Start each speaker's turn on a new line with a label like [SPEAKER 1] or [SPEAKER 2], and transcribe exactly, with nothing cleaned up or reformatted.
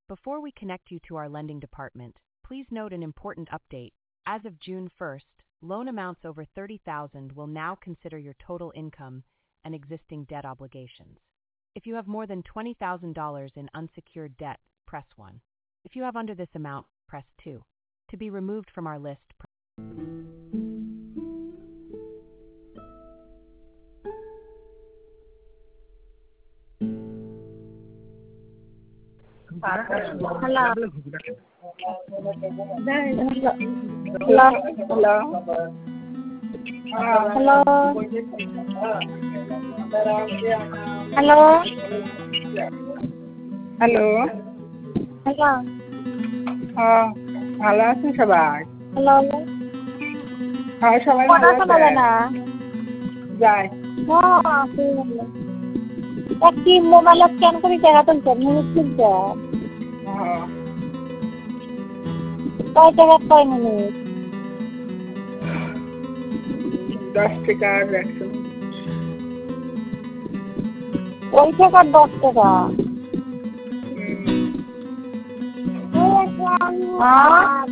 [SPEAKER 1] Before we connect you to our lending department, please note an important update. As of June first, loan amounts over thirty thousand dollars will now consider your total income and existing debt obligations. If you have more than twenty thousand dollars in unsecured debt, press one. If you have under this amount, press two. To be removed from our list, press
[SPEAKER 2] Hello. Hello. Hello. Hello. Hello.
[SPEAKER 3] Hello
[SPEAKER 2] Hello.
[SPEAKER 3] হ্যাঁ ভালো আছেন সবাই?
[SPEAKER 2] Hello.
[SPEAKER 3] হ্যাঁ সবাই ভালো
[SPEAKER 2] কথা শোনা যায়
[SPEAKER 3] আছে
[SPEAKER 2] না।
[SPEAKER 3] যায়
[SPEAKER 2] হ্যাঁ ঠিক আছে। তা কি মোবাইলে স্ক্যান করে টাকা তুলছেন মিনিট তুলছেন
[SPEAKER 3] হ্যাঁ
[SPEAKER 2] কয় টাকা কয় মিনিট?
[SPEAKER 3] দশ টাকা আর একশো
[SPEAKER 2] ওই টাকা দশ টাকা
[SPEAKER 3] হুম।
[SPEAKER 2] হ্যাঁ